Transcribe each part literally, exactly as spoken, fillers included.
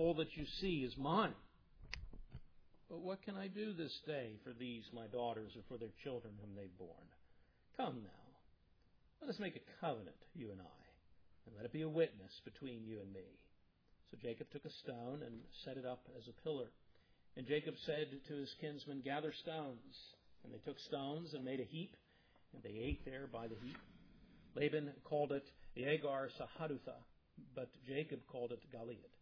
all that you see is mine. But what can I do this day for these my daughters or for their children whom they've borne? Come now, let us make a covenant, you and I, and let it be a witness between you and me. So Jacob took a stone and set it up as a pillar. And Jacob said to his kinsmen, gather stones. And they took stones and made a heap, and they ate there by the heap. Laban called it Agar Sahadutha, but Jacob called it Gilead.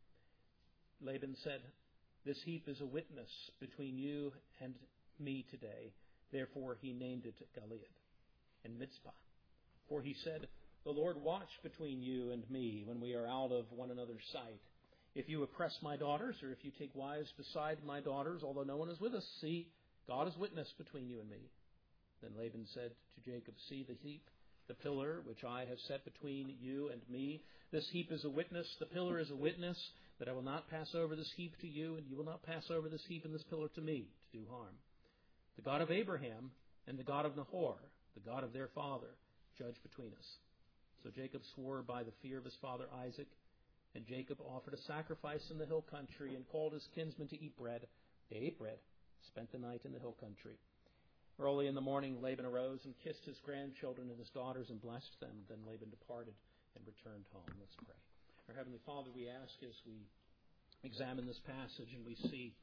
Laban said, this heap is a witness between you and me today. Therefore he named it Gilead and Mizpah. For he said, the Lord watch between you and me when we are out of one another's sight. If you oppress my daughters, or if you take wives beside my daughters, although no one is with us, see, God is witness between you and me. Then Laban said to Jacob, see the heap, the pillar which I have set between you and me. This heap is a witness, the pillar is a witness, that I will not pass over this heap to you, and you will not pass over this heap and this pillar to me, to do harm. The God of Abraham and the God of Nahor, the God of their father, judge between us. So Jacob swore by the fear of his father Isaac, and Jacob offered a sacrifice in the hill country and called his kinsmen to eat bread. They ate bread, spent the night in the hill country. Early in the morning, Laban arose and kissed his grandchildren and his daughters and blessed them. Then Laban departed and returned home. Let's pray. Our Heavenly Father, we ask as we examine this passage and we see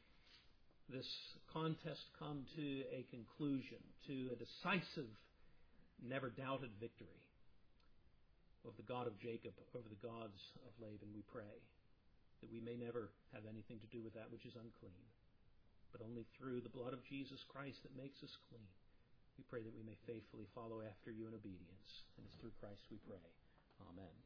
this contest come to a conclusion, to a decisive, never doubted victory of the God of Jacob over the gods of Laban, we pray that we may never have anything to do with that which is unclean, but only through the blood of Jesus Christ that makes us clean. We pray that we may faithfully follow after you in obedience. And it's through Christ we pray. Amen.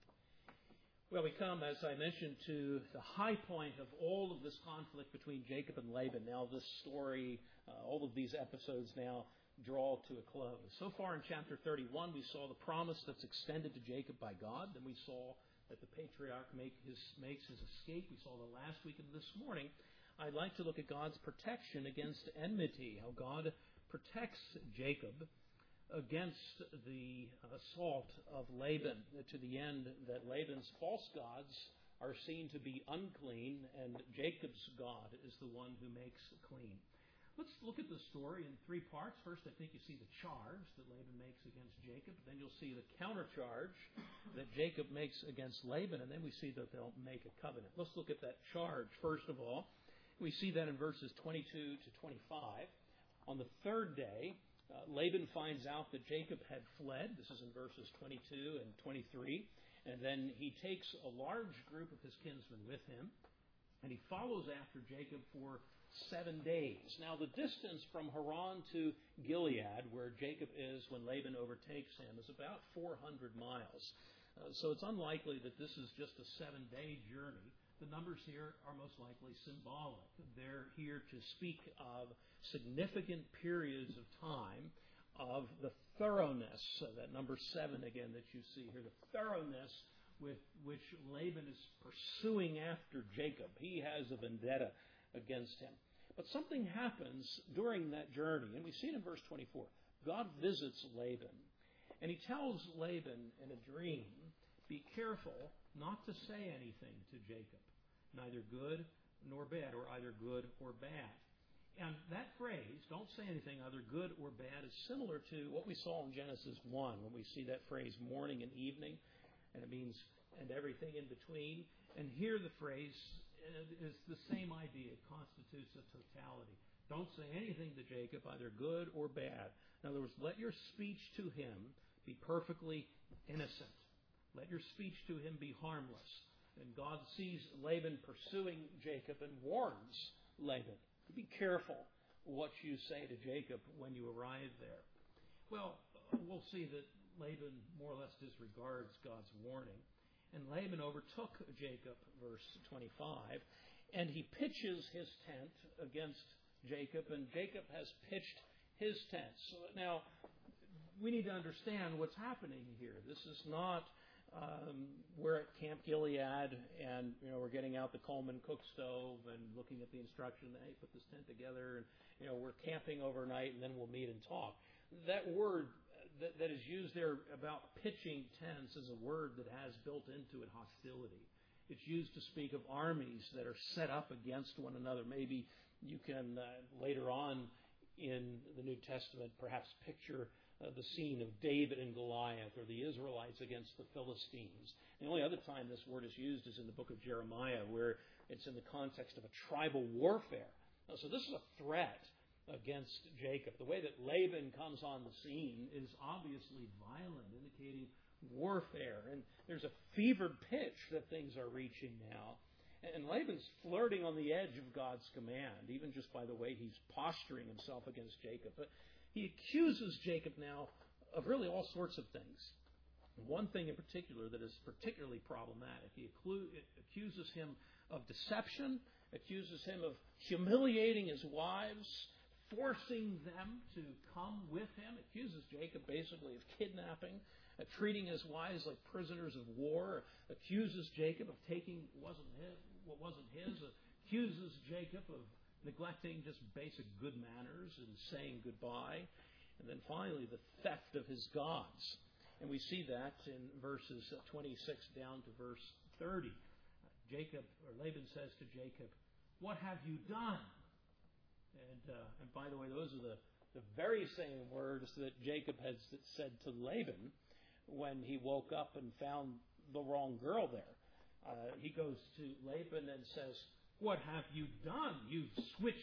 Well, we come, as I mentioned, to the high point of all of this conflict between Jacob and Laban. Now this story, uh, all of these episodes now draw to a close. So far in chapter thirty-one, we saw the promise that's extended to Jacob by God. Then we saw that the patriarch make his, makes his escape. We saw the last week, and this morning I'd like to look at God's protection against enmity, how God protects Jacob against the assault of Laban, to the end that Laban's false gods are seen to be unclean and Jacob's God is the one who makes clean. Let's look at the story in three parts. First, I think you see the charge that Laban makes against Jacob. Then you'll see the countercharge that Jacob makes against Laban. And then we see that they'll make a covenant. Let's look at that charge. First of all, we see that in verses twenty-two to twenty-five. On the third day, uh, Laban finds out that Jacob had fled. This is in verses twenty-two and twenty-three. And then he takes a large group of his kinsmen with him. And he follows after Jacob for seven days. Now, the distance from Haran to Gilead, where Jacob is when Laban overtakes him, is about four hundred miles. Uh, so it's unlikely that this is just a seven-day journey. The numbers here are most likely symbolic. They're here to speak of significant periods of time of the thoroughness, so that number seven again that you see here, the thoroughness with which Laban is pursuing after Jacob. He has a vendetta against him. But something happens during that journey, and we see it in verse twenty-four. God visits Laban, and he tells Laban in a dream, be careful not to say anything to Jacob, neither good nor bad, or either good or bad. And that phrase, don't say anything either good or bad, is similar to what we saw in Genesis one, when we see that phrase morning and evening. And it means, and everything in between. And here the phrase is the same idea. It constitutes a totality. Don't say anything to Jacob, either good or bad. In other words, let your speech to him be perfectly innocent. Let your speech to him be harmless. And God sees Laban pursuing Jacob and warns Laban, be careful what you say to Jacob when you arrive there. Well, we'll see that Laban more or less disregards God's warning. And Laban overtook Jacob, verse twenty-five, and he pitches his tent against Jacob, and Jacob has pitched his tent. So now, we need to understand what's happening here. This is not um, we're at Camp Gilead, and you know we're getting out the Coleman cook stove and looking at the instruction. Hey, put this tent together, and you know we're camping overnight, and then we'll meet and talk. That word that, that is used there about pitching tents is a word that has built into it hostility. It's used to speak of armies that are set up against one another. Maybe you can uh, later on in the New Testament perhaps picture uh, the scene of David and Goliath, or the Israelites against the Philistines. The only other time this word is used is in the book of Jeremiah, where it's in the context of a tribal warfare. Now, so this is a threat against Jacob. The way that Laban comes on the scene is obviously violent, indicating warfare. And there's a fevered pitch that things are reaching now. And Laban's flirting on the edge of God's command, even just by the way he's posturing himself against Jacob. But he accuses Jacob now of really all sorts of things. One thing in particular that is particularly problematic, he accuses him of deception, accuses him of humiliating his wives, forcing them to come with him, accuses Jacob basically of kidnapping, uh, treating his wives like prisoners of war, accuses Jacob of taking wasn't his, what wasn't his, accuses Jacob of neglecting just basic good manners and saying goodbye, and then finally the theft of his gods. And we see that in verses twenty-six down to verse thirty. Jacob, or Laban says to Jacob, "What have you done?" And, uh, and by the way, those are the, the very same words that Jacob had said to Laban when he woke up and found the wrong girl there. Uh, he goes to Laban and says, "What have you done? You've switched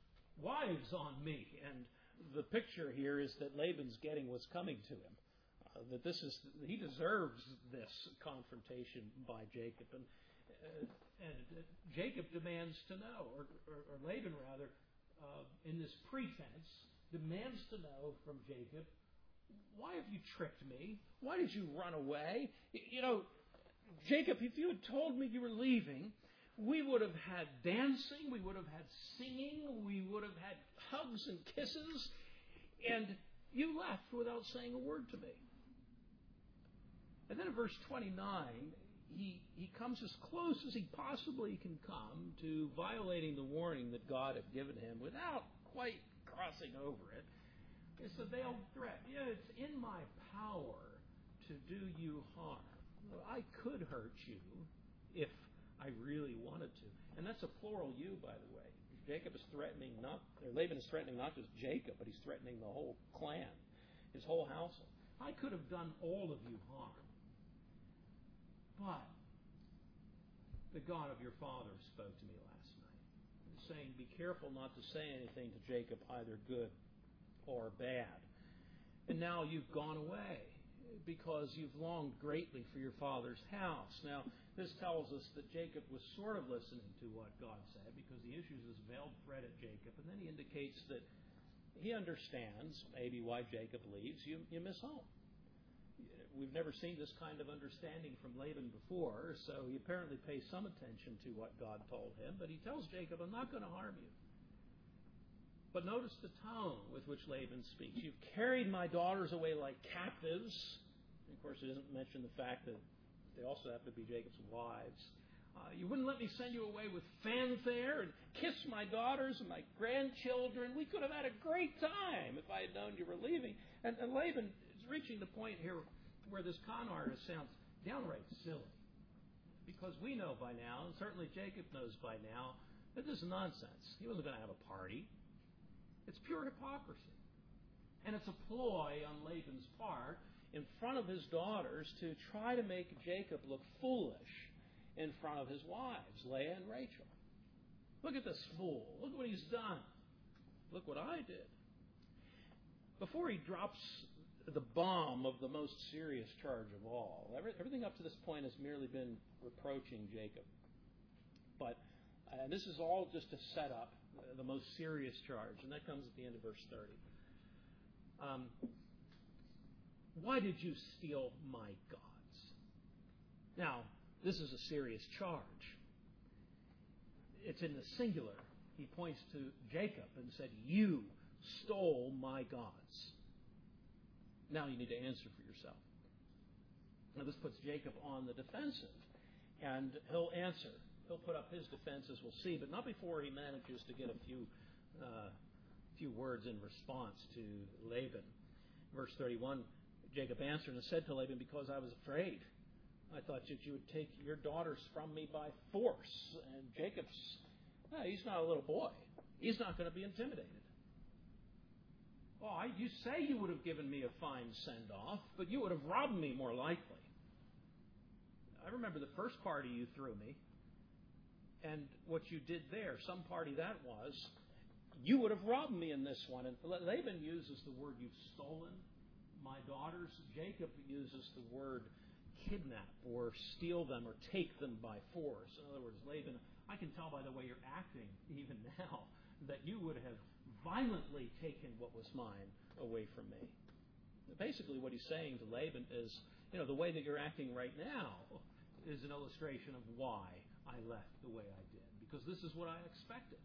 wives on me." And the picture here is that Laban's getting what's coming to him. Uh, that this is he deserves this confrontation by Jacob. And, uh, and uh, Jacob demands to know, or, or, or Laban rather, Uh, in this pretense, demands to know from Jacob, "Why have you tricked me? Why did you run away? You know, Jacob, if you had told me you were leaving, we would have had dancing, we would have had singing, we would have had hugs and kisses, and you left without saying a word to me." And then in verse twenty-nine, He, he comes as close as he possibly can come to violating the warning that God had given him without quite crossing over it. It's a veiled threat. Yeah, it's in my power to do you harm. I could hurt you if I really wanted to. And that's a plural you, by the way. Jacob is threatening not, or Laban is threatening not just Jacob, but he's threatening the whole clan, his whole household. I could have done all of you harm. But the God of your father spoke to me last night, saying, "Be careful not to say anything to Jacob, either good or bad. And now you've gone away because you've longed greatly for your father's house." Now, this tells us that Jacob was sort of listening to what God said, because he issues this veiled threat at Jacob, and then he indicates that he understands maybe why Jacob leaves. You, you miss home. We've never seen this kind of understanding from Laban before, so he apparently pays some attention to what God told him. But he tells Jacob, "I'm not going to harm you." But notice the tone with which Laban speaks. "You've carried my daughters away like captives." And of course, it doesn't mention the fact that they also have to be Jacob's wives. Uh, "you wouldn't let me send you away with fanfare and kiss my daughters and my grandchildren. We could have had a great time if I had known you were leaving." And, and Laban is reaching the point here where this con artist sounds downright silly. Because we know by now, and certainly Jacob knows by now, that this is nonsense. He wasn't going to have a party. It's pure hypocrisy. And it's a ploy on Laban's part in front of his daughters to try to make Jacob look foolish in front of his wives, Leah and Rachel. "Look at this fool. Look what he's done. Look what I did." Before he drops the bomb of the most serious charge of all, everything up to this point has merely been reproaching Jacob. But and this is all just to set up the most serious charge, and that comes at the end of verse thirty. Um, "Why did you steal my gods?" Now, this is a serious charge. It's in the singular. He points to Jacob and said, "You stole my gods. Now you need to answer for yourself." Now this puts Jacob on the defensive, and he'll answer. He'll put up his defense, as we'll see, but not before he manages to get a few uh, few words in response to Laban. Verse thirty-one, Jacob answered and said to Laban, "Because I was afraid I thought that you would take your daughters from me by force. And Jacob's, no, he's not a little boy. He's not going to be intimidated. Well, I, you say you would have given me a fine send-off, but you would have robbed me more likely. I remember the first party you threw me, and what you did there, some party that was, you would have robbed me in this one. And Laban uses the word you've stolen my daughters. Jacob uses the word kidnap or steal them or take them by force. In other words, Laban, I can tell by the way you're acting even now that you would have violently taken what was mine away from me. Basically what he's saying to Laban is, you know, the way that you're acting right now is an illustration of why I left the way I did, because this is what I expected.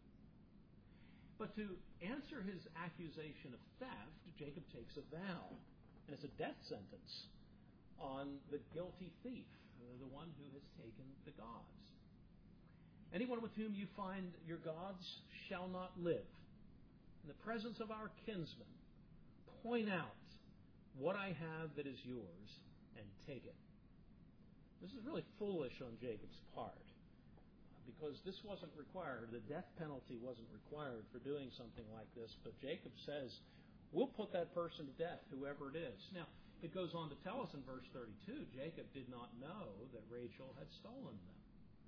But to answer his accusation of theft, Jacob takes a vow, and it's a death sentence on the guilty thief, the one who has taken the gods. Anyone with whom you find your gods shall not live. In the presence of our kinsmen, point out what I have that is yours and take it. This is really foolish on Jacob's part, because this wasn't required. The death penalty wasn't required for doing something like this. But Jacob says, we'll put that person to death, whoever it is. Now, it goes on to tell us in verse thirty-two, Jacob did not know that Rachel had stolen them.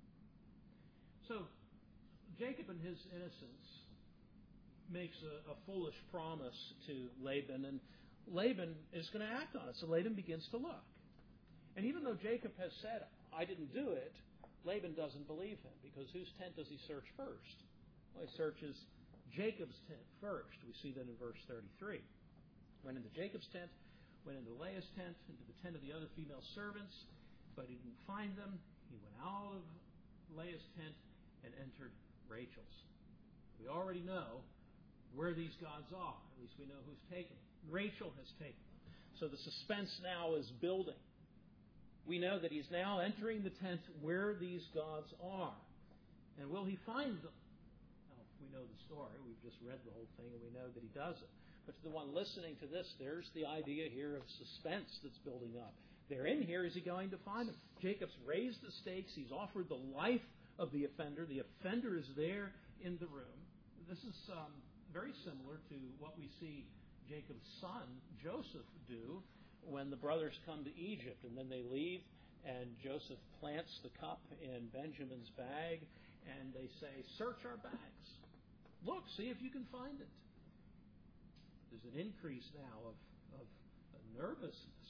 So, Jacob in his innocence makes a, a foolish promise to Laban, and Laban is going to act on it. So Laban begins to look. And even though Jacob has said, I didn't do it, Laban doesn't believe him, because whose tent does he search first? Well, he searches Jacob's tent first. We see that in verse thirty-three. Went into Jacob's tent, went into Leah's tent, into the tent of the other female servants, but he didn't find them. He went out of Leah's tent and entered Rachel's. We already know where these gods are. At least we know who's taken them. Rachel has taken them. So the suspense now is building. We know that he's now entering the tent where these gods are. And will he find them? Well, we know the story. We've just read the whole thing, and we know that he does it. But to the one listening to this, there's the idea here of suspense that's building up. They're in here. Is he going to find them? Jacob's raised the stakes. He's offered the life of the offender. The offender is there in the room. This is um, very similar to what we see Jacob's son, Joseph, do when the brothers come to Egypt, and then they leave, and Joseph plants the cup in Benjamin's bag, and they say, search our bags. Look, see if you can find it. There's an increase now of, of nervousness.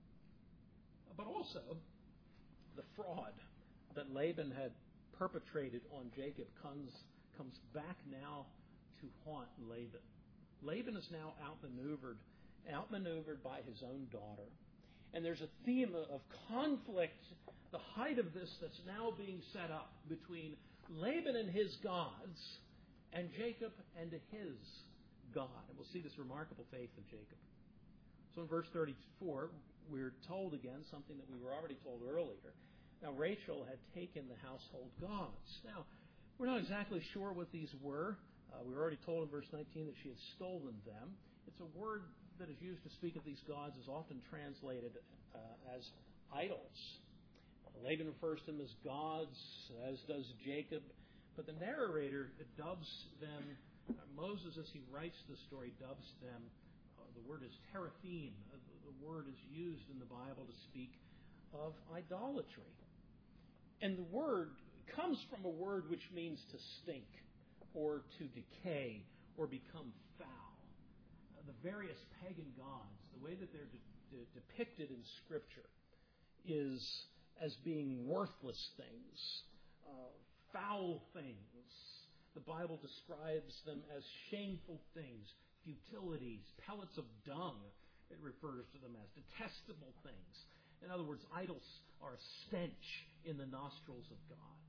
But also, the fraud that Laban had perpetrated on Jacob comes, comes back now to haunt Laban. Laban is now outmaneuvered, outmaneuvered by his own daughter. And there's a theme of conflict, the height of this that's now being set up between Laban and his gods and Jacob and his God. And we'll see this remarkable faith of Jacob. So in verse thirty-four, we're told again something that we were already told earlier. Now, Rachel had taken the household gods. Now, we're not exactly sure what these were. Uh, we were already told in verse nineteen that she had stolen them. It's a word that is used to speak of these gods is often translated uh, as idols. Laban refers to them as gods, as does Jacob. But the narrator dubs them, uh, Moses, as he writes the story, dubs them. Uh, the word is teraphim. Uh, the word is used in the Bible to speak of idolatry. And the word comes from a word which means to stink, or to decay, or become foul. Uh, the various pagan gods, the way that they're de- de- depicted in Scripture, is as being worthless things, uh, foul things. The Bible describes them as shameful things, futilities, pellets of dung, it refers to them as detestable things. In other words, idols are a stench in the nostrils of God.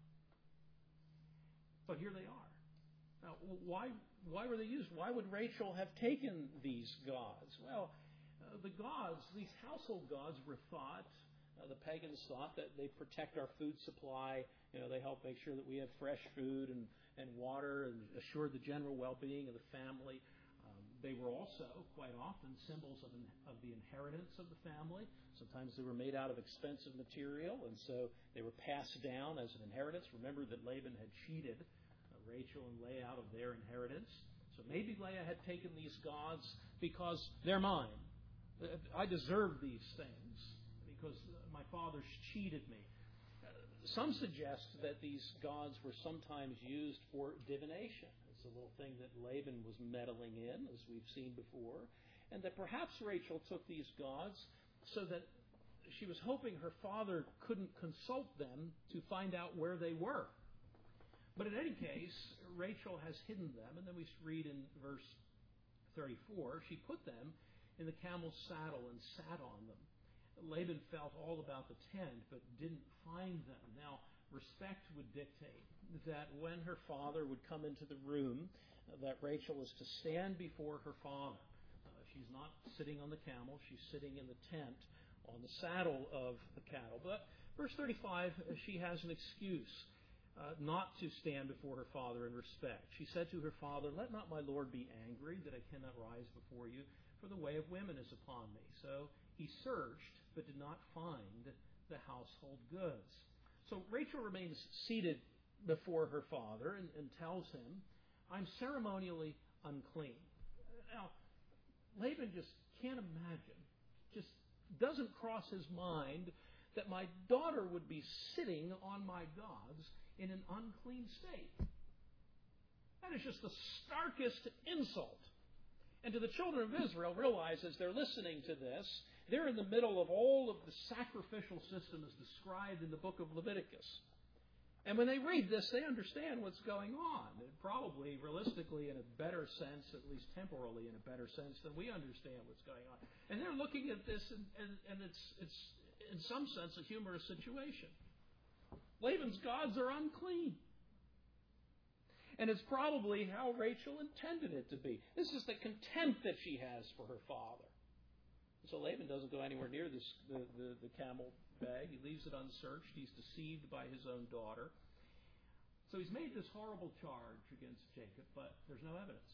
But here they are. Now, why, why were they used? Why would Rachel have taken these gods? Well, uh, the gods, these household gods, were thought, uh, the pagans thought, that they protect our food supply. You know, they help make sure that we have fresh food and, and water and assure the general well-being of the family. Um, they were also, quite often, symbols of, of the inheritance of the family. Sometimes they were made out of expensive material, and so they were passed down as an inheritance. Remember that Laban had cheated uh, Rachel and Leah out of their inheritance. So maybe Leah had taken these gods because they're mine. I deserve these things because my father's cheated me. Some suggest that these gods were sometimes used for divination. It's a little thing that Laban was meddling in, as we've seen before. And that perhaps Rachel took these gods so that she was hoping her father couldn't consult them to find out where they were. But in any case, Rachel has hidden them. And then we read in verse thirty-four, she put them in the camel's saddle and sat on them. Laban felt all about the tent, but didn't find them. Now, respect would dictate that when her father would come into the room, that Rachel was to stand before her father. Uh, she's not sitting on the camel. She's sitting in the tent on the saddle of the cattle. But verse thirty-five, she has an excuse uh, not to stand before her father in respect. She said to her father, "Let not my lord be angry that I cannot rise before you, for the way of women is upon me." So he searched, but did not find the household goods. So Rachel remains seated before her father and, and tells him, "I'm ceremonially unclean." Now, Laban just can't imagine, just doesn't cross his mind that my daughter would be sitting on my gods in an unclean state. That is just the starkest insult. And to the children of Israel, realize as they're listening to this, they're in the middle of all of the sacrificial system as described in the book of Leviticus. And when they read this, they understand what's going on. And probably, realistically, in a better sense, at least temporally in a better sense than we understand what's going on. And they're looking at this, and, and, and it's, it's, in some sense, a humorous situation. Laban's gods are unclean. And it's probably how Rachel intended it to be. This is the contempt that she has for her father. So Laban doesn't go anywhere near this, the, the, the camel bag. He leaves it unsearched. He's deceived by his own daughter. So he's made this horrible charge against Jacob, but there's no evidence.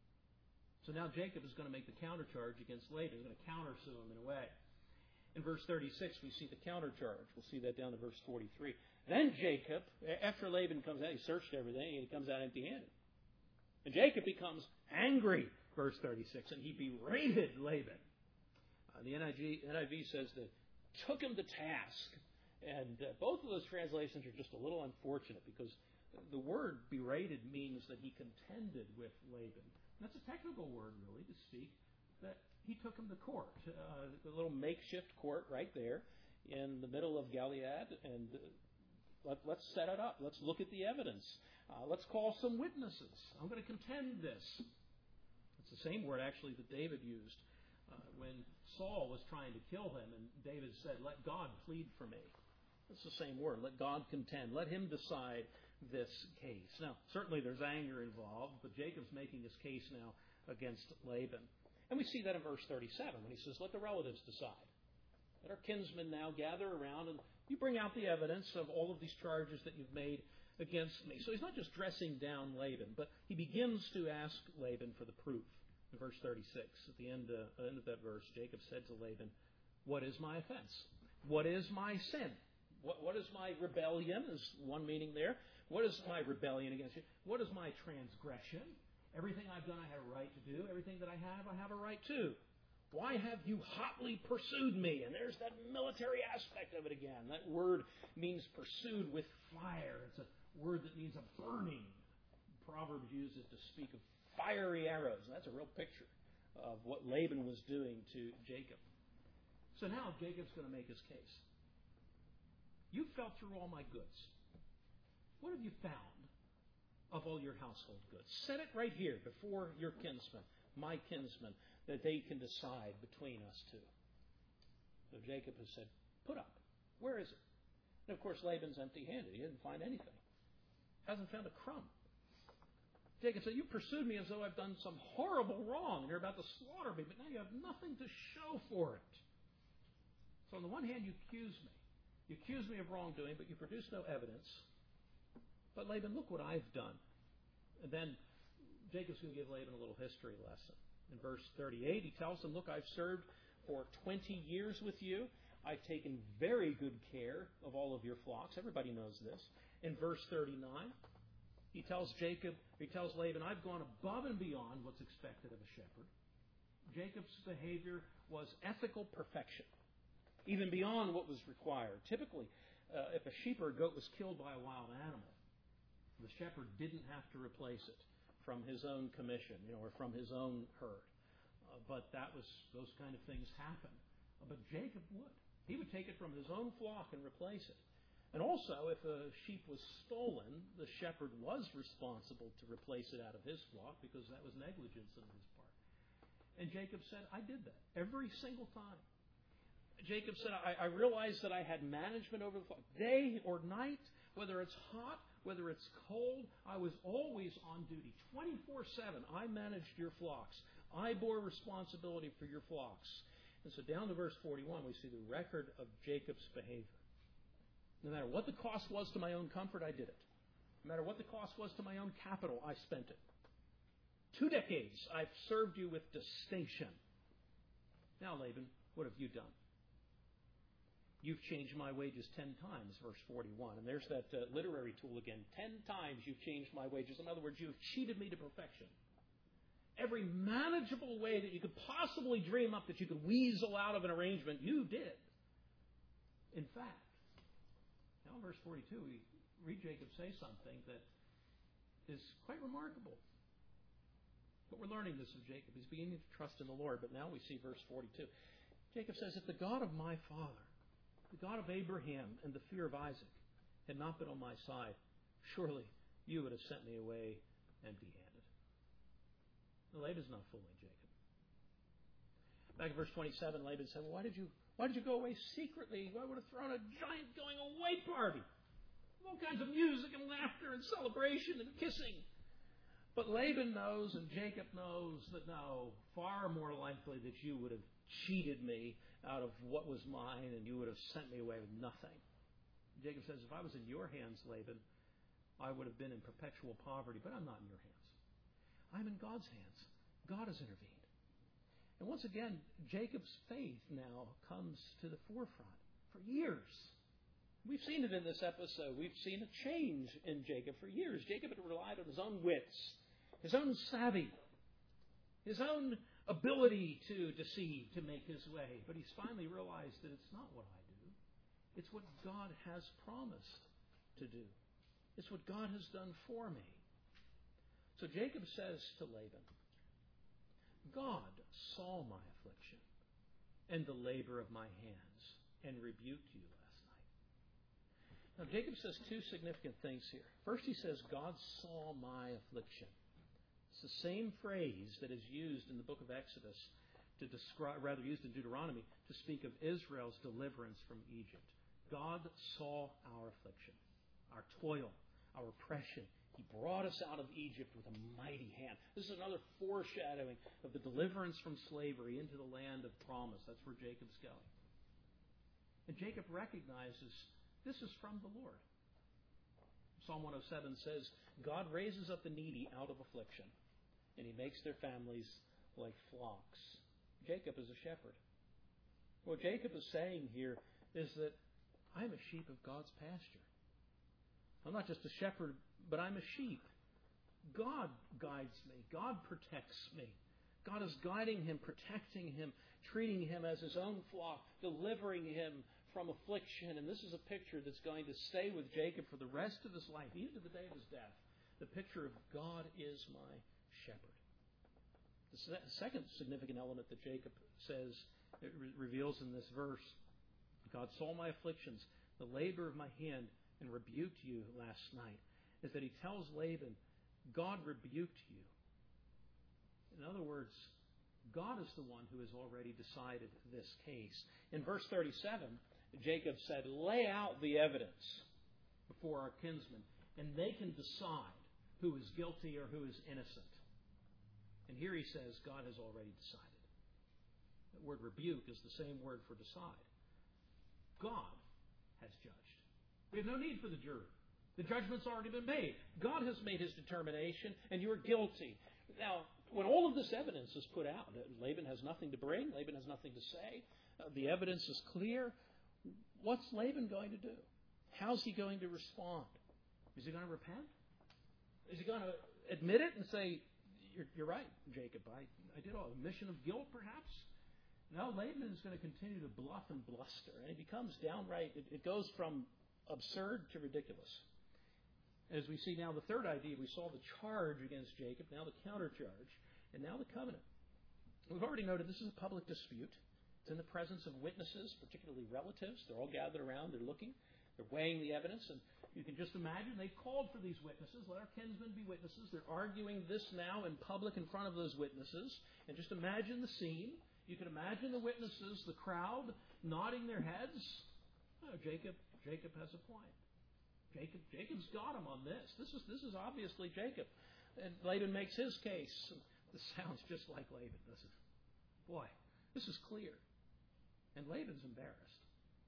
So now Jacob is going to make the countercharge against Laban. He's going to countersue him in a way. In verse thirty-six, we see the countercharge. We'll see that down to verse forty-three. Then Jacob, after Laban comes out, he searched everything, and he comes out empty-handed. And Jacob becomes angry, verse thirty-six, and he berated Laban. Uh, the N I V says that took him to task. And uh, both of those translations are just a little unfortunate because the word berated means that he contended with Laban. That's a technical word, really, to speak. That he took him to court, uh, the little makeshift court right there in the middle of Gilead, and uh, let, let's set it up. Let's look at the evidence. Uh, let's call some witnesses. I'm going to contend this. It's the same word, actually, that David used uh, when Saul was trying to kill him, and David said, "Let God plead for me." It's the same word. Let God contend. Let him decide this case. Now, certainly there's anger involved, but Jacob's making his case now against Laban. And we see that in verse thirty-seven when he says, "Let the relatives decide. Let our kinsmen now gather around and you bring out the evidence of all of these charges that you've made against me." So he's not just dressing down Laban, but he begins to ask Laban for the proof. In verse thirty-six, at the end, uh, end of that verse, Jacob said to Laban, "What is my offense? What is my sin? What, what is my rebellion?" Is one meaning there. What is my rebellion against you? What is my transgression? Everything I've done I have a right to do. Everything that I have, I have a right to. Why have you hotly pursued me? And there's that military aspect of it again. That word means pursued with fire. It's a word that means a burning. Proverbs use it to speak of fiery arrows. And that's a real picture of what Laban was doing to Jacob. So now Jacob's going to make his case. You fell through all my goods. What have you found of all your household goods? Set it right here before your kinsmen, my kinsmen, that they can decide between us two. So Jacob has said, "Put up. Where is it?" And of course, Laban's empty-handed. He didn't find anything. Hasn't found a crumb. Jacob said, "You pursued me as though I've done some horrible wrong, and you're about to slaughter me, but now you have nothing to show for it." So on the one hand, you accuse me. You accuse me of wrongdoing, but you produce no evidence. But Laban, look what I've done. And then Jacob's going to give Laban a little history lesson. In verse thirty-eight, he tells them, look, I've served for twenty years with you. I've taken very good care of all of your flocks. Everybody knows this. In verse thirty-nine, he tells Jacob, he tells Laban, I've gone above and beyond what's expected of a shepherd. Jacob's behavior was ethical perfection, even beyond what was required. Typically, uh, if a sheep or a goat was killed by a wild animal, the shepherd didn't have to replace it from his own commission, you know, or from his own herd. Uh, but that was those kind of things happen. Uh, but Jacob would. He would take it from his own flock and replace it. And also, if a sheep was stolen, the shepherd was responsible to replace it out of his flock because that was negligence on his part. And Jacob said, I did that every single time. Jacob said, I, I realized that I had management over the flock. Day or night, whether it's hot, whether it's cold, I was always on duty. twenty-four seven, I managed your flocks. I bore responsibility for your flocks. And so down to verse forty-one, we see the record of Jacob's behavior. No matter what the cost was to my own comfort, I did it. No matter what the cost was to my own capital, I spent it. Two decades I've served you with distinction. Now, Laban, what have you done? You've changed my wages ten times, verse forty-one. And there's that uh, literary tool again. Ten times you've changed my wages. In other words, you've cheated me to perfection. Every manageable way that you could possibly dream up that you could weasel out of an arrangement, you did. In fact, now in verse forty-two, we read Jacob say something that is quite remarkable. But we're learning this of Jacob. He's beginning to trust in the Lord. But now we see verse forty-two. Jacob says, if the God of my father, the God of Abraham and the fear of Isaac had not been on my side, surely you would have sent me away empty-handed. Laban's not fooling Jacob. Back in verse twenty-seven, Laban said, well, why did you why did you go away secretly? Why would have thrown a giant going away party? All kinds of music and laughter and celebration and kissing. But Laban knows and Jacob knows that no, far more likely that you would have cheated me out of what was mine and you would have sent me away with nothing. Jacob says, if I was in your hands, Laban, I would have been in perpetual poverty, but I'm not in your hands. I'm in God's hands. God has intervened. And once again, Jacob's faith now comes to the forefront for years. We've seen it in this episode. We've seen a change in Jacob for years. Jacob had relied on his own wits, his own savvy, his own ability to deceive, to make his way. But he's finally realized that it's not what I do. It's what God has promised to do. It's what God has done for me. So Jacob says to Laban, God saw my affliction and the labor of my hands and rebuked you last night. Now Jacob says two significant things here. First he says, God saw my affliction. It's the same phrase that is used in the book of Exodus to describe, rather used in Deuteronomy, to speak of Israel's deliverance from Egypt. God saw our affliction, our toil, our oppression. He brought us out of Egypt with a mighty hand. This is another foreshadowing of the deliverance from slavery into the land of promise. That's where Jacob's going. And Jacob recognizes this is from the Lord. Psalm one oh seven says, God raises up the needy out of affliction, and He makes their families like flocks. Jacob is a shepherd. What Jacob is saying here is that I'm a sheep of God's pasture. I'm not just a shepherd, but I'm a sheep. God guides me. God protects me. God is guiding him, protecting him, treating him as his own flock, delivering him from affliction. And this is a picture that's going to stay with Jacob for the rest of his life, even to the day of his death. The picture of God is my shepherd. The second significant element that Jacob says, it re- reveals in this verse, God saw my afflictions, the labor of my hand, and rebuked you last night, is that he tells Laban, God rebuked you. In other words, God is the one who has already decided this case. In verse thirty-seven, Jacob said, lay out the evidence before our kinsmen, and they can decide who is guilty or who is innocent. And here he says, God has already decided. The word rebuke is the same word for decide. God has judged. We have no need for the jury. The judgment's already been made. God has made His determination, and you're guilty. Now, When all of this evidence is put out, Laban has nothing to bring, Laban has nothing to say, uh, the evidence is clear, what's Laban going to do? How's he going to respond? Is he going to repent? Is he going to admit it and say, you're, you're right, Jacob, I, I did all, a mission of guilt perhaps? No, Laban is going to continue to bluff and bluster, and it becomes downright, it, it goes from absurd to ridiculous. As we see now the third idea, we saw the charge against Jacob, now the countercharge, and now the covenant. We've already noted this is a public dispute. It's in the presence of witnesses, particularly relatives. They're all gathered around, they're looking, they're weighing the evidence, and you can just imagine they called for these witnesses. Let our kinsmen be witnesses. They're arguing this now in public in front of those witnesses. And just imagine the scene. You can imagine the witnesses, the crowd, nodding their heads. Oh, Jacob, Jacob has a point. Jacob, Jacob's got him on this. This is this is obviously Jacob. And Laban makes his case. This sounds just like Laban, doesn't it? Boy, this is clear. And Laban's embarrassed.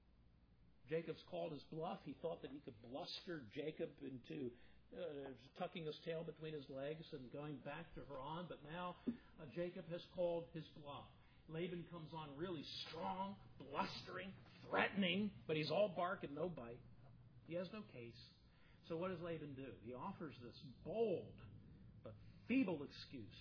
Jacob's called his bluff. He thought that he could bluster Jacob into uh, tucking his tail between his legs and going back to Haran. But now uh, Jacob has called his bluff. Laban comes on really strong, blustering, threatening, but he's all bark and no bite. He has no case. So what does Laban do? He offers this bold but feeble excuse.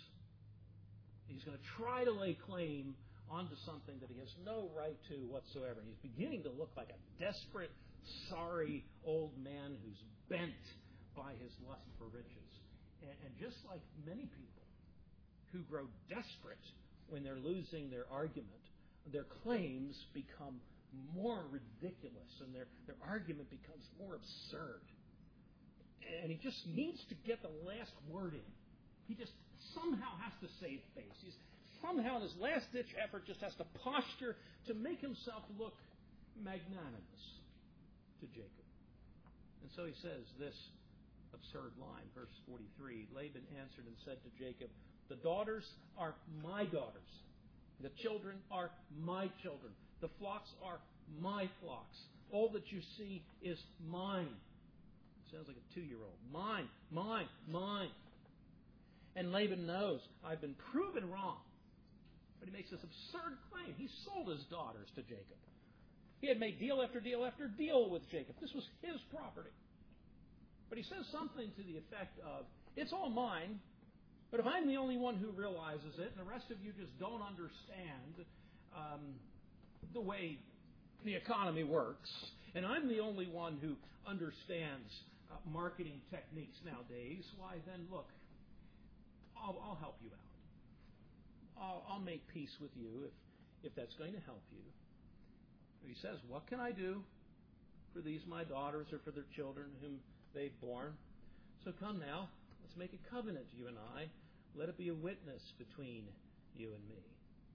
He's going to try to lay claim onto something that he has no right to whatsoever. He's beginning to look like a desperate, sorry old man who's bent by his lust for riches. And, and just like many people who grow desperate when they're losing their argument, their claims become more ridiculous and their, their argument becomes more absurd. And he just needs to get the last word in. He just somehow has to save face. He's somehow in his last-ditch effort just has to posture to make himself look magnanimous to Jacob. And so he says this absurd line, verse forty-three, Laban answered and said to Jacob, the daughters are my daughters. The children are my children. The flocks are my flocks. All that you see is mine. Sounds like a two-year-old. Mine, mine, mine. And Laban knows, I've been proven wrong. But he makes this absurd claim. He sold his daughters to Jacob. He had made deal after deal after deal with Jacob. This was his property. But he says something to the effect of, it's all mine, but if I'm the only one who realizes it, and the rest of you just don't understand um, the way the economy works, and I'm the only one who understands uh, marketing techniques nowadays, why then, look, I'll, I'll help you out. I'll, I'll make peace with you if, if that's going to help you. He says, what can I do for these my daughters or for their children whom they've borne? So come now, let's make a covenant, you and I. Let it be a witness between you and me.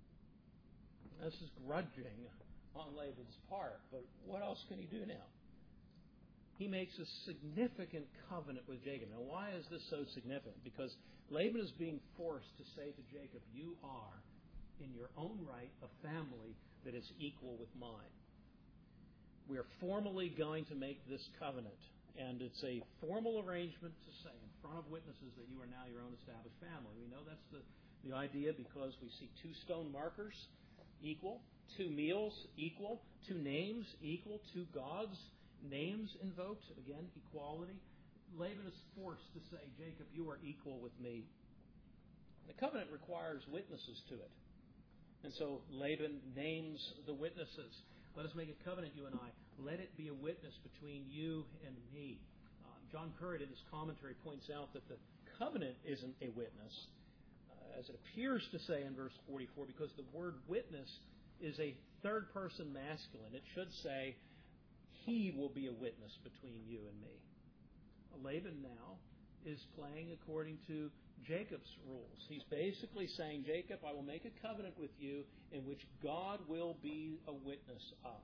This is grudging on Laban's part, but what else can he do now? He makes a significant covenant with Jacob. Now, why is this so significant? Because Laban is being forced to say to Jacob, you are, in your own right, a family that is equal with mine. We are formally going to make this covenant, and it's a formal arrangement to say in front of witnesses that you are now your own established family. We know that's the, the idea because we see two stone markers equal, two meals equal, two names equal, two gods, names invoked, again, equality. Laban is forced to say, Jacob, you are equal with me. The covenant requires witnesses to it. And so Laban names the witnesses. Let us make a covenant, you and I. Let it be a witness between you and me. Uh, John Currid, in his commentary, points out that the covenant isn't a witness, uh, as it appears to say in verse forty-four, because the word witness is a third-person masculine. It should say, he will be a witness between you and me. Laban now is playing according to Jacob's rules. He's basically saying, Jacob, I will make a covenant with you in which God will be a witness of.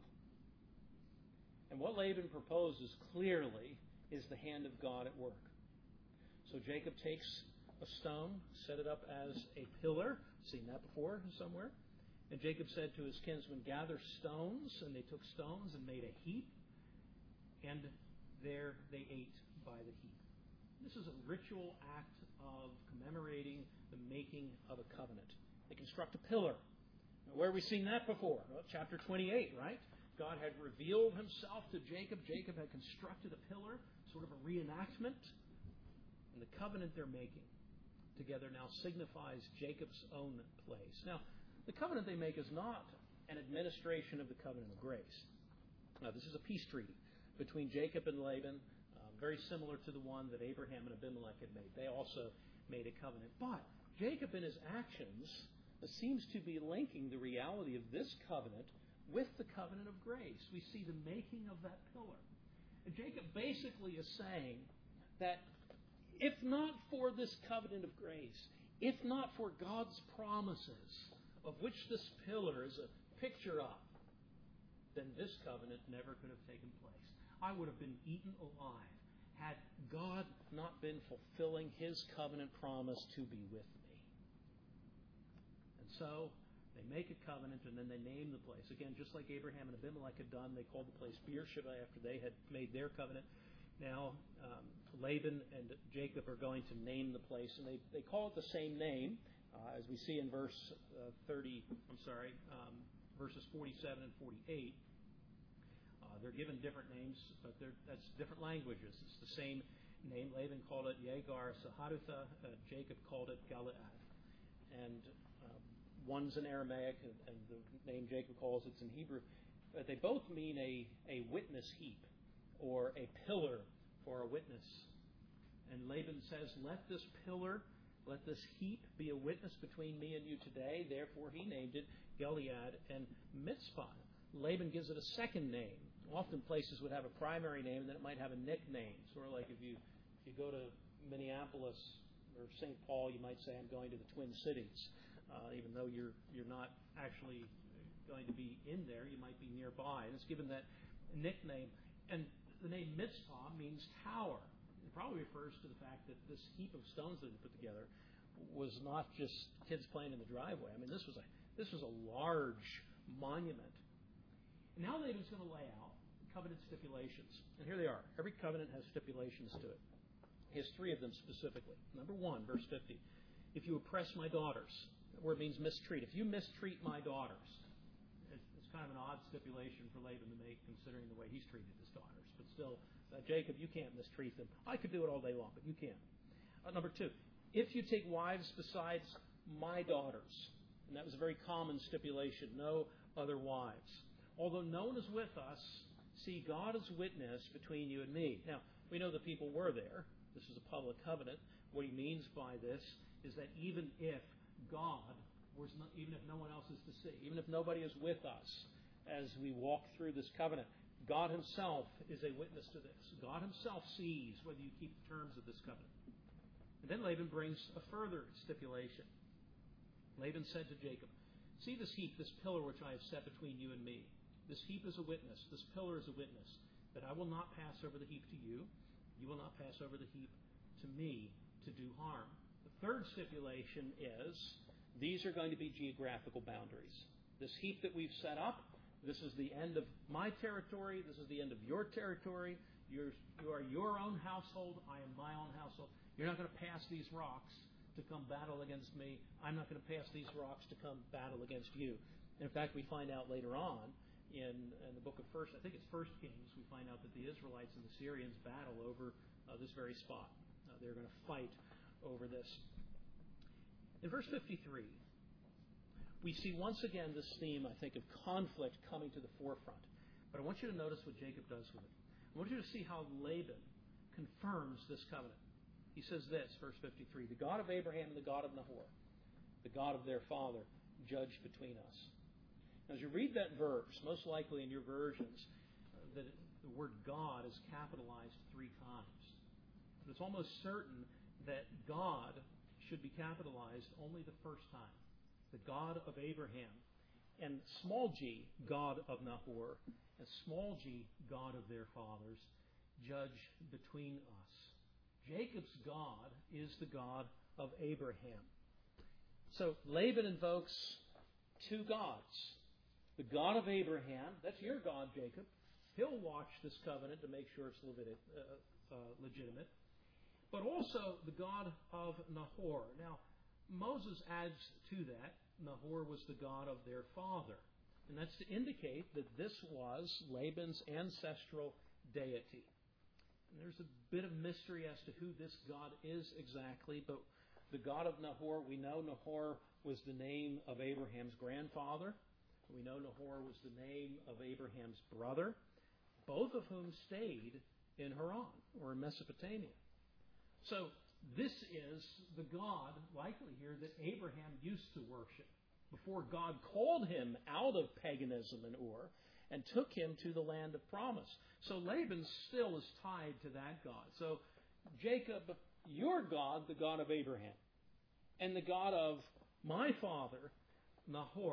And what Laban proposes clearly is the hand of God at work. So Jacob takes a stone, set it up as a pillar. Seen that before somewhere? And Jacob said to his kinsmen, gather stones. And they took stones and made a heap. And there they ate by the heap. This is a ritual act of commemorating the making of a covenant. They construct a pillar. Now, where have we seen that before? Well, chapter twenty-eight, right? God had revealed himself to Jacob. Jacob had constructed a pillar, sort of a reenactment. And the covenant they're making together now signifies Jacob's own place. Now, the covenant they make is not an administration of the covenant of grace. Now, this is a peace treaty between Jacob and Laban, uh, very similar to the one that Abraham and Abimelech had made. They also made a covenant. But Jacob, in his actions, seems to be linking the reality of this covenant with the covenant of grace. We see the making of that pillar. And Jacob basically is saying that if not for this covenant of grace, if not for God's promises, of which this pillar is a picture of, then this covenant never could have taken place. I would have been eaten alive had God not been fulfilling his covenant promise to be with me. And so they make a covenant and then they name the place. Again, just like Abraham and Abimelech had done, they called the place Beersheba after they had made their covenant. Now, um, Laban and Jacob are going to name the place, and they, they call it the same name, uh, as we see in verse uh, thirty, I'm sorry, um, verses forty-seven and forty-eight. Uh, they're given different names, but they're, that's different languages. It's the same name. Laban called it Yegar Sahadutha. Uh, Jacob called it Galaad. And uh, one's in Aramaic, and, and the name Jacob calls it's in Hebrew. But they both mean a, a witness heap, or a pillar for a witness. And Laban says, let this pillar, let this heap be a witness between me and you today. Therefore, he named it Gilead and Mitzpah. Laban gives it a second name. Often places would have a primary name, and then it might have a nickname. Sort of like if you if you go to Minneapolis or Saint Paul, you might say, I'm going to the Twin Cities. Uh, even though you're you're not actually going to be in there, you might be nearby. And it's given that nickname. And the name Mitzpah means tower. It probably refers to the fact that this heap of stones that they put together was not just kids playing in the driveway. I mean, this was a this was a large monument. And now Laban's going to lay out covenant stipulations. And here they are. Every covenant has stipulations to it. He has three of them specifically. Number one, verse fifty. If you oppress my daughters, that word means mistreat. If you mistreat my daughters, it's kind of an odd stipulation for Laban to make, considering the way he's treated his daughters. But still, uh, Jacob, you can't mistreat them. I could do it all day long, but you can't. Uh, number two, if you take wives besides my daughters, and that was a very common stipulation, no other wives. Although no one is with us, see, God is witness between you and me. Now, we know the people were there. This is a public covenant. What he means by this is that even if God was not, even if no one else is to see, even if nobody is with us as we walk through this covenant, God himself is a witness to this. God himself sees whether you keep the terms of this covenant. And then Laban brings a further stipulation. Laban said to Jacob, see this heap, this pillar which I have set between you and me. This heap is a witness, this pillar is a witness, that I will not pass over the heap to you. You will not pass over the heap to me to do harm. The third stipulation is these are going to be geographical boundaries. This heap that we've set up, this is the end of my territory. This is the end of your territory. You're, you are your own household. I am my own household. You're not going to pass these rocks to come battle against me. I'm not going to pass these rocks to come battle against you. And in fact, we find out later on in, in the book of First, I think it's First Kings, we find out that the Israelites and the Syrians battle over uh, this very spot. Uh, they're going to fight over this. In verse fifty-three, we see once again this theme, I think, of conflict coming to the forefront. But I want you to notice what Jacob does with it. I want you to see how Laban confirms this covenant. He says this, verse fifty-three, the God of Abraham and the God of Nahor, the God of their father, judge between us. Now, as you read that verse, most likely in your versions, uh, that the word God is capitalized three times. But it's almost certain that God should be capitalized only the first time. The God of Abraham. And small g, God of Nahor. And small g, God of their fathers, judge between us. Jacob's God is the God of Abraham. So Laban invokes two gods. The God of Abraham, that's your God, Jacob. He'll watch this covenant to make sure it's Levitic, uh, uh, legitimate. but also the God of Nahor. Now, Moses adds to that, Nahor was the God of their father. And that's to indicate that this was Laban's ancestral deity. And there's a bit of mystery as to who this God is exactly, but the God of Nahor, we know Nahor was the name of Abraham's grandfather. We know Nahor was the name of Abraham's brother, both of whom stayed in Haran, or in Mesopotamia. So this is the God, likely here, that Abraham used to worship before God called him out of paganism in Ur and took him to the land of promise. So Laban still is tied to that God. So Jacob, your God, the God of Abraham, and the God of my father, Nahor,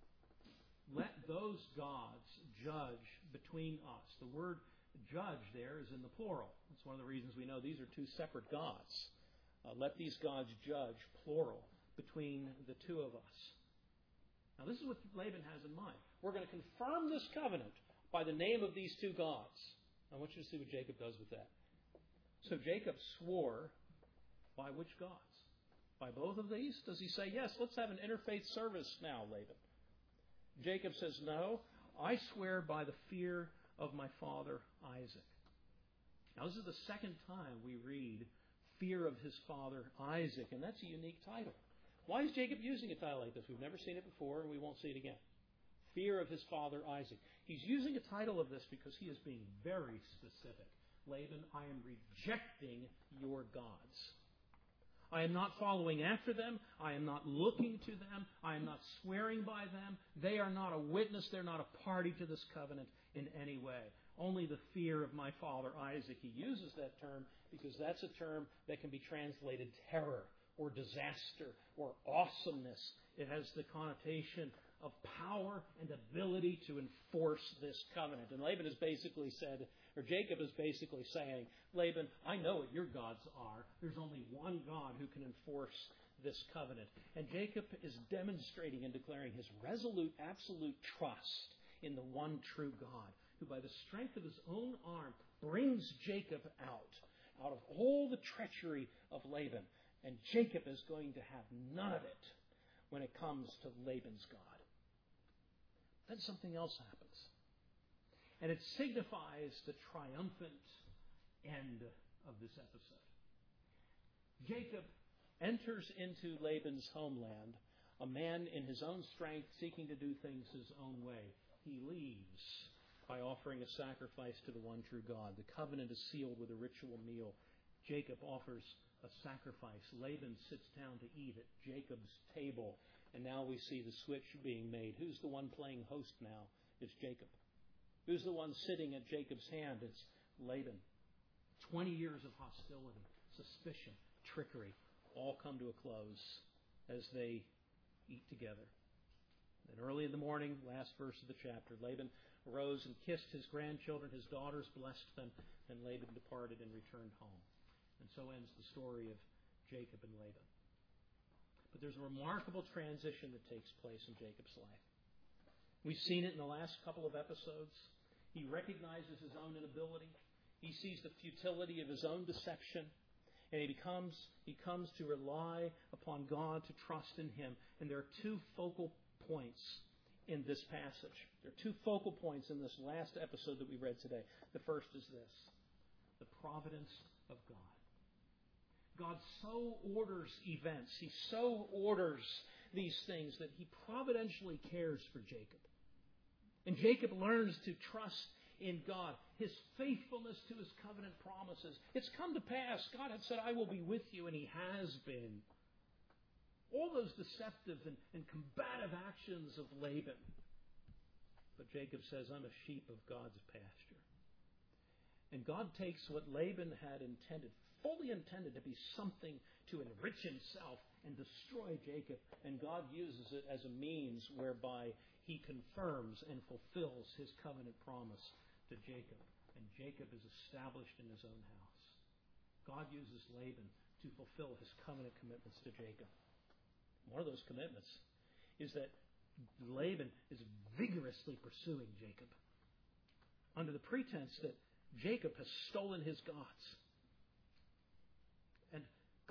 let those gods judge between us. The word judge there is in the plural. That's one of the reasons we know these are two separate gods. Uh, let these gods judge, plural, between the two of us. Now, this is what Laban has in mind. We're going to confirm this covenant by the name of these two gods. I want you to see what Jacob does with that. So Jacob swore by which gods? By both of these? Does he say, yes, let's have an interfaith service now, Laban? Jacob says, no, I swear by the fear of my father Isaac. Now, this is the second time we read fear of his father Isaac, and that's a unique title. Why is Jacob using a title like this? We've never seen it before, and we won't see it again. Fear of his father Isaac. He's using a title of this because he is being very specific. Laban, I am rejecting your gods. I am not following after them. I am not looking to them. I am not swearing by them. They are not a witness. They're not a party to this covenant in any way. Only the fear of my father Isaac. He uses that term because that's a term that can be translated terror or disaster or awesomeness. It has the connotation of power and ability to enforce this covenant. And Laban has basically said, or Jacob is basically saying, Laban, I know what your gods are. There's only one God who can enforce this covenant. And Jacob is demonstrating and declaring his resolute, absolute trust in the one true God, who by the strength of his own arm brings Jacob out, out of all the treachery of Laban. And Jacob is going to have none of it when it comes to Laban's God. Then something else happens. And it signifies the triumphant end of this episode. Jacob enters into Laban's homeland, a man in his own strength seeking to do things his own way. He leaves by offering a sacrifice to the one true God. The covenant is sealed with a ritual meal. Jacob offers a sacrifice. Laban sits down to eat at Jacob's table. And now we see the switch being made. Who's the one playing host now? It's Jacob. Who's the one sitting at Jacob's hand? It's Laban. Twenty years of hostility, suspicion, trickery, all come to a close as they eat together. Then early in the morning, last verse of the chapter, Laban arose and kissed his grandchildren. His daughters blessed them. And Laban departed and returned home. And so ends the story of Jacob and Laban. But there's a remarkable transition that takes place in Jacob's life. We've seen it in the last couple of episodes. He recognizes his own inability. He sees the futility of his own deception. And he becomes, he comes to rely upon God, to trust in Him. And there are two focal points in this passage. There are two focal points in this last episode that we read today. The first is this: the providence of God. God so orders events. He so orders these things that He providentially cares for Jacob. And Jacob learns to trust in God, His faithfulness to His covenant promises. It's come to pass. God had said, I will be with you, and He has been. All those deceptive and, and combative actions of Laban. But Jacob says, I'm a sheep of God's pasture. And God takes what Laban had intended, fully intended to be something to enrich himself and destroy Jacob. And God uses it as a means whereby He confirms and fulfills His covenant promise to Jacob. And Jacob is established in his own house. God uses Laban to fulfill His covenant commitments to Jacob. One of those commitments is that Laban is vigorously pursuing Jacob under the pretense that Jacob has stolen his gods.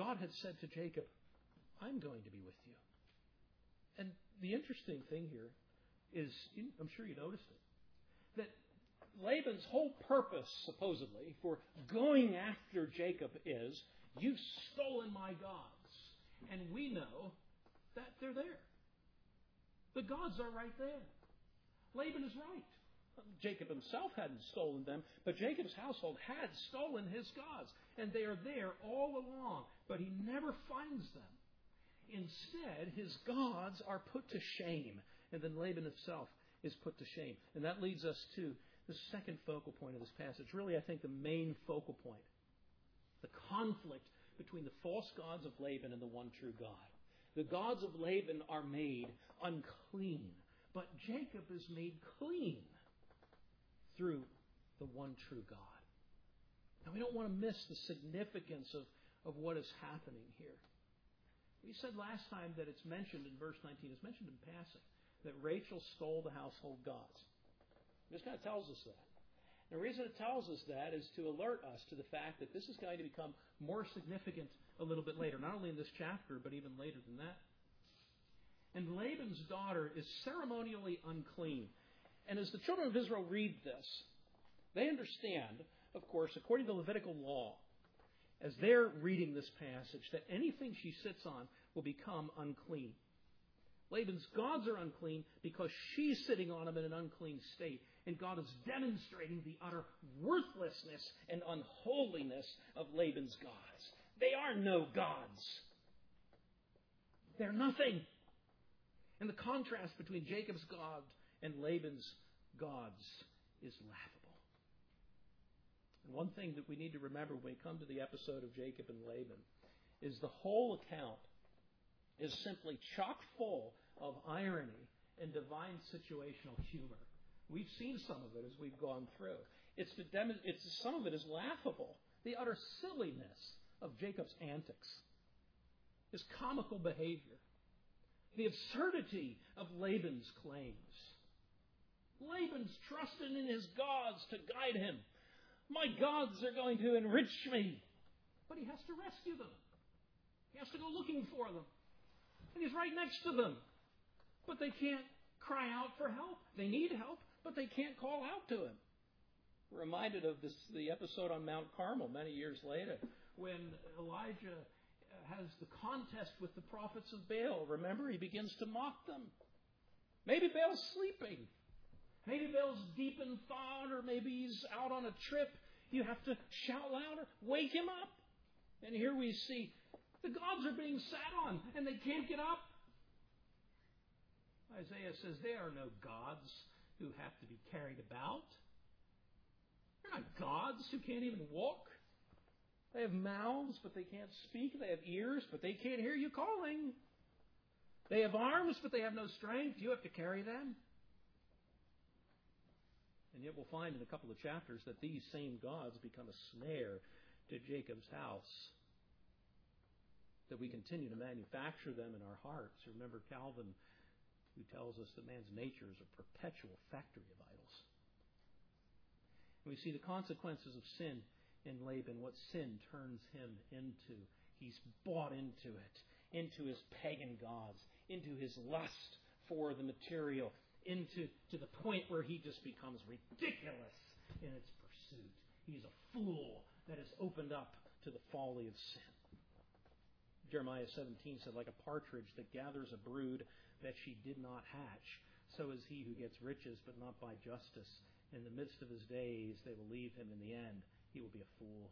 God had said to Jacob, I'm going to be with you. And the interesting thing here is, I'm sure you noticed it, that Laban's whole purpose, supposedly, for going after Jacob is, you've stolen my gods. And we know that they're there. The gods are right there. Laban is right. Jacob himself hadn't stolen them, but Jacob's household had stolen his gods. And they are there all along, but he never finds them. Instead, his gods are put to shame. And then Laban himself is put to shame. And that leads us to the second focal point of this passage. Really, I think the main focal point. The conflict between the false gods of Laban and the one true God. The gods of Laban are made unclean, but Jacob is made clean through the one true God. Now, we don't want to miss the significance of, of what is happening here. We said last time that it's mentioned in verse nineteen, it's mentioned in passing, that Rachel stole the household gods. It just kind of tells us that. And the reason it tells us that is to alert us to the fact that this is going to become more significant a little bit later, not only in this chapter, but even later than that. And Laban's daughter is ceremonially unclean. And as the children of Israel read this, they understand, of course, according to Levitical law, as they're reading this passage, that anything she sits on will become unclean. Laban's gods are unclean because she's sitting on them in an unclean state. And God is demonstrating the utter worthlessness and unholiness of Laban's gods. They are no gods. They're nothing. And the contrast between Jacob's God and Laban's gods is laughable. And one thing that we need to remember when we come to the episode of Jacob and Laban is the whole account is simply chock full of irony and divine situational humor. We've seen some of it as we've gone through. It's to dem- it's some of it is laughable. The utter silliness of Jacob's antics, his comical behavior, the absurdity of Laban's claims. Laban's trusting in his gods to guide him. My gods are going to enrich me. But he has to rescue them. He has to go looking for them. And he's right next to them. But they can't cry out for help. They need help, but they can't call out to him. We're reminded of this, the episode on Mount Carmel many years later, when Elijah has the contest with the prophets of Baal. Remember, he begins to mock them. Maybe Baal's sleeping. Maybe Baal's deep in thought, or maybe he's out on a trip. You have to shout louder. Wake him up. And here we see the gods are being sat on, and they can't get up. Isaiah says they are no gods who have to be carried about. They're not gods who can't even walk. They have mouths, but they can't speak. They have ears, but they can't hear you calling. They have arms, but they have no strength. You have to carry them. And yet we'll find in a couple of chapters that these same gods become a snare to Jacob's house. That we continue to manufacture them in our hearts. Remember Calvin, who tells us that man's nature is a perpetual factory of idols. And we see the consequences of sin in Laban, what sin turns him into. He's bought into it, into his pagan gods, into his lust for the material, into to the point where he just becomes ridiculous in its pursuit. He's a fool that is opened up to the folly of sin. Jeremiah seventeen said, like a partridge that gathers a brood that she did not hatch, so is he who gets riches, but not by justice. In the midst of his days, they will leave him. In the end, he will be a fool.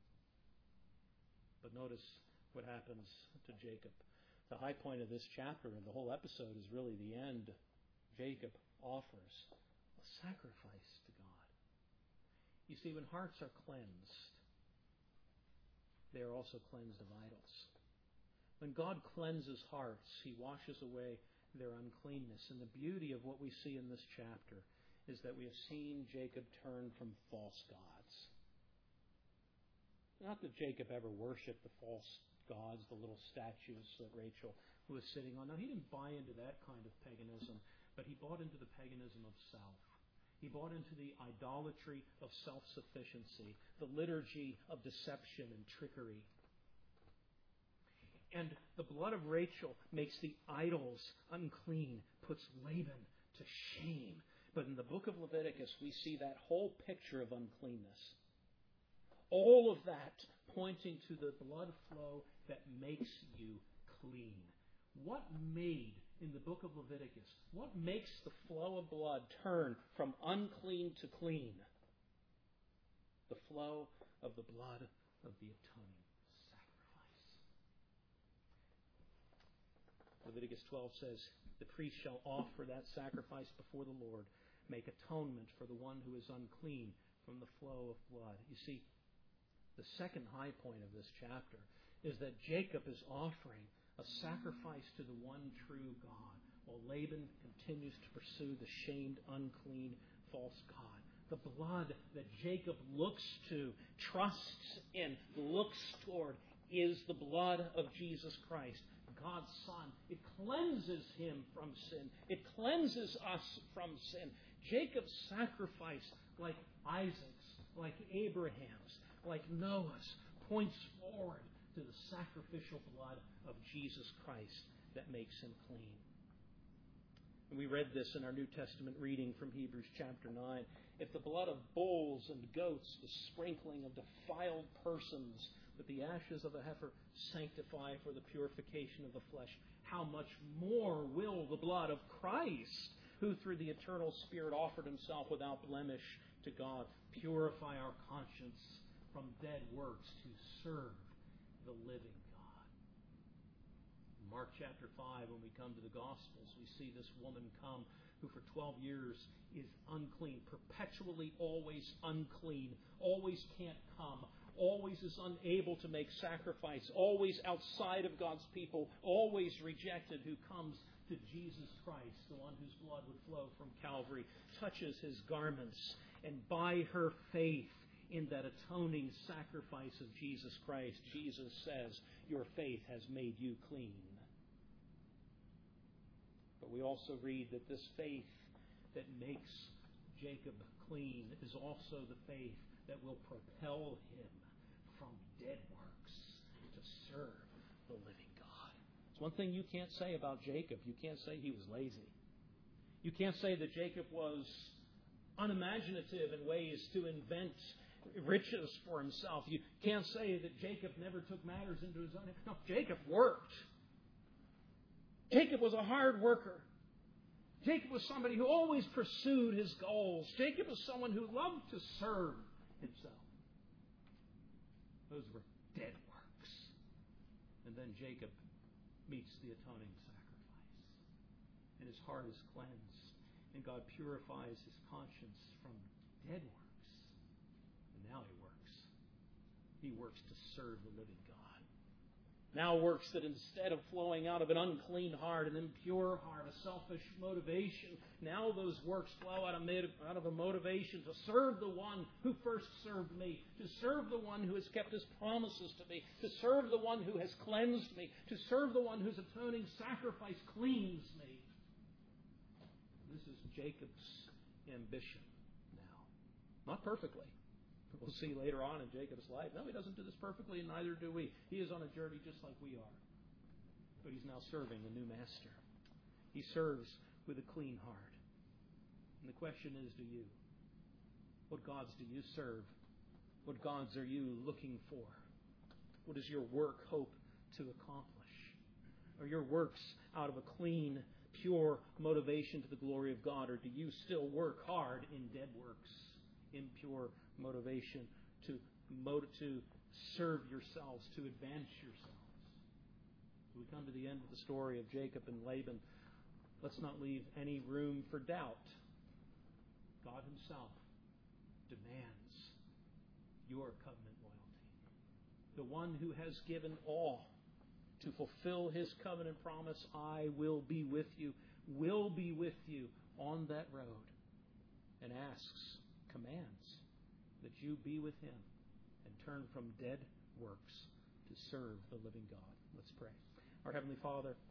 But notice what happens to Jacob. The high point of this chapter and the whole episode is really the end. Jacob offers a sacrifice to God. You see, when hearts are cleansed, they are also cleansed of idols. When God cleanses hearts, He washes away their uncleanness. And the beauty of what we see in this chapter is that we have seen Jacob turn from false gods. Not that Jacob ever worshipped the false gods, the little statues that Rachel was sitting on. No, he didn't buy into that kind of paganism, but he bought into the paganism of self. He bought into the idolatry of self-sufficiency, the liturgy of deception and trickery. And the blood of Rachel makes the idols unclean, puts Laban to shame. But in the book of Leviticus, we see that whole picture of uncleanness. All of that pointing to the blood flow that makes you clean. What made, in the book of Leviticus, what makes the flow of blood turn from unclean to clean? The flow of the blood of the atoning sacrifice. Leviticus twelve says, the priest shall offer that sacrifice before the Lord, make atonement for the one who is unclean from the flow of blood. You see, the second high point of this chapter is that Jacob is offering a sacrifice to the one true God, while Laban continues to pursue the shamed, unclean, false god. The blood that Jacob looks to, trusts in, looks toward, is the blood of Jesus Christ, God's Son. It cleanses him from sin. It cleanses us from sin. Jacob's sacrifice, like Isaac's, like Abraham's, like Noah's, points forward to the sacrificial blood of Jesus Christ that makes him clean. And we read this in our New Testament reading from Hebrews chapter nine. If the blood of bulls and goats, the sprinkling of defiled persons, with the ashes of a heifer sanctify for the purification of the flesh, how much more will the blood of Christ, who through the eternal Spirit offered himself without blemish to God, purify our conscience from dead works to serve the living God. In Mark chapter five, when we come to the Gospels, we see this woman come who for twelve years is unclean, perpetually always unclean, always can't come, always is unable to make sacrifice, always outside of God's people, always rejected, who comes to Jesus Christ, the one whose blood would flow from Calvary, touches his garments, and by her faith in that atoning sacrifice of Jesus Christ, Jesus says, your faith has made you clean. But we also read that this faith that makes Jacob clean is also the faith that will propel him from dead works to serve the living God. It's one thing you can't say about Jacob. You can't say he was lazy. You can't say that Jacob was unimaginative in ways to invent riches for himself. You can't say that Jacob never took matters into his own hands. No, Jacob worked. Jacob was a hard worker. Jacob was somebody who always pursued his goals. Jacob was someone who loved to serve himself. Those were dead works. And then Jacob meets the atoning sacrifice. And his heart is cleansed. And God purifies his conscience from dead works. And now he works. He works to serve the living God. Now works that instead of flowing out of an unclean heart, an impure heart, a selfish motivation, now those works flow out of, out of a motivation to serve the one who first served me, to serve the one who has kept his promises to me, to serve the one who has cleansed me, to serve the one whose atoning sacrifice cleans me. This is Jacob's ambition now. Not perfectly. We'll see later on in Jacob's life. No, he doesn't do this perfectly, and neither do we. He is on a journey just like we are. But he's now serving a new master. He serves with a clean heart. And the question is, do you? What gods do you serve? What gods are you looking for? What does your work hope to accomplish? Are your works out of a clean, pure motivation to the glory of God, or do you still work hard in dead works, impure motivation to to serve yourselves, to advance yourselves? We come to the end of the story of Jacob and Laban. Let's not leave any room for doubt. God himself demands your covenant loyalty. The one who has given all to fulfill his covenant promise, I will be with you, will be with you on that road, and asks, commands, that you be with him and turn from dead works to serve the living God. Let's pray. Our Heavenly Father,